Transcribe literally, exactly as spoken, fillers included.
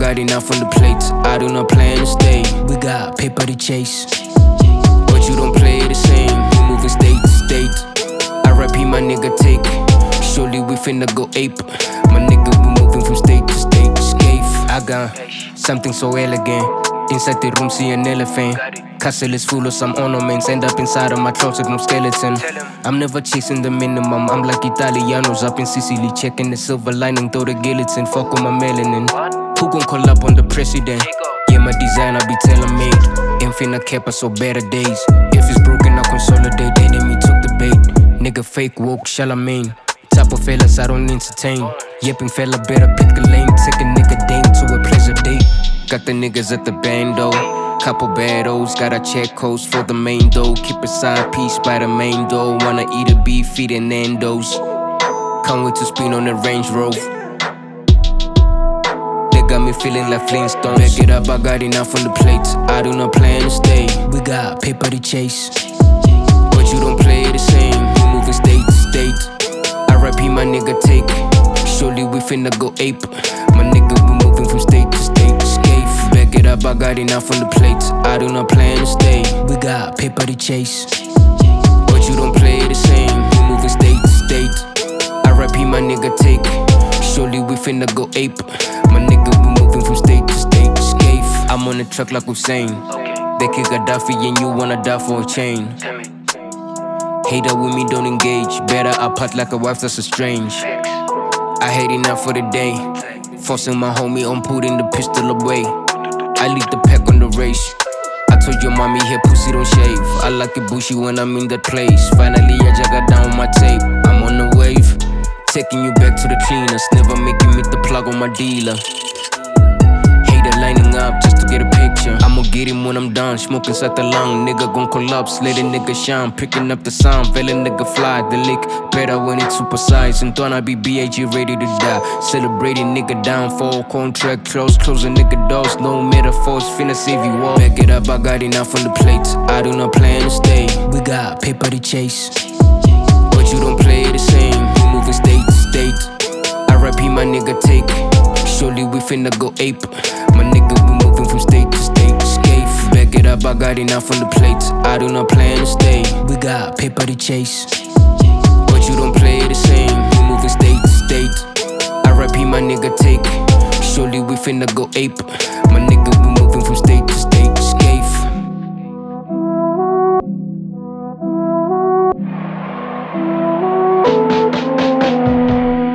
got enough on the plate. I do not plan to stay. We got paper to chase, but you don't play the same. We moving state to state. R I P my nigga take. Surely we finna go ape. My nigga, we moving from state to state. Escape. I got something so elegant. Inside the room, see an elephant. Castle is full of some ornaments. End up inside of my closet, no skeleton. I'm never chasing the minimum. I'm like Italianos up in Sicily, checking the silver lining through the guillotine. Fuck on my melanin. Who gon' call up on the president? Yeah, my design, I be tailor-made. Ain't finna cap us so better days. If it's broken, I'll consolidate. Enemy took the bait. Nigga fake woke, Charlemagne. Type of fellas I don't entertain. Yipping fella, better pick a lane. Take a nigga dame to a pleasure date. Got the niggas at the bando. Couple battles, gotta check codes for the main dough. Keep a side piece by the main door. Wanna eat a beef, feeding Nando's. Can't wait to spin on the Range Rover. They got me feeling like Flintstones. Back it up, I got enough on the plate. I do not plan to stay. We got paper to chase, but you don't play the same. We moving state to state. R I P my nigga take. Surely we finna go ape. My nigga, we moving from state to state. Escape. Back it up, I got enough on the plate. I do not plan to stay. We got paper to chase, but you don't play the same. We moving state to state. R I P my nigga take. Surely we finna go ape. My nigga, we moving from state to state. Escape. I'm on the truck like Hussein. They kick Gaddafi and you wanna die for a chain. Hater with me, don't engage. Better I part like a wife that's estranged. I hate enough for the day. Forcing my homie on putting the pistol away. I lead the pack on the race. I told your mommy here pussy don't shave. I like it bushy when I'm in that place. Finally I just got down my tape. I'm on the wave, taking you back to the cleaners. Never making me the plug on my dealer. Hater lining up just to get a picture. I'ma get him when I'm done. Smoking inside the lung. Nigga gon' collapse, let a nigga shine. Picking up the sound, feel a nigga fly. The lick better when it's supersized. And don't I be B A G ready to die. Celebrating nigga downfall. Contract close, closing nigga doors. No metaphors, finna save you all. Back it up, I got enough on the plate. I do not plan to stay. We got paper to chase, but you don't play the same. We moving state to state. R I P my nigga take. Surely we finna go ape. My nigga, we moving from state to state. Escape. Back it up, I got enough on the plate. I do not plan to stay. We got paper to chase, but you don't play the same. We moving state to state. R I P my nigga take. Surely we finna go ape. My nigga.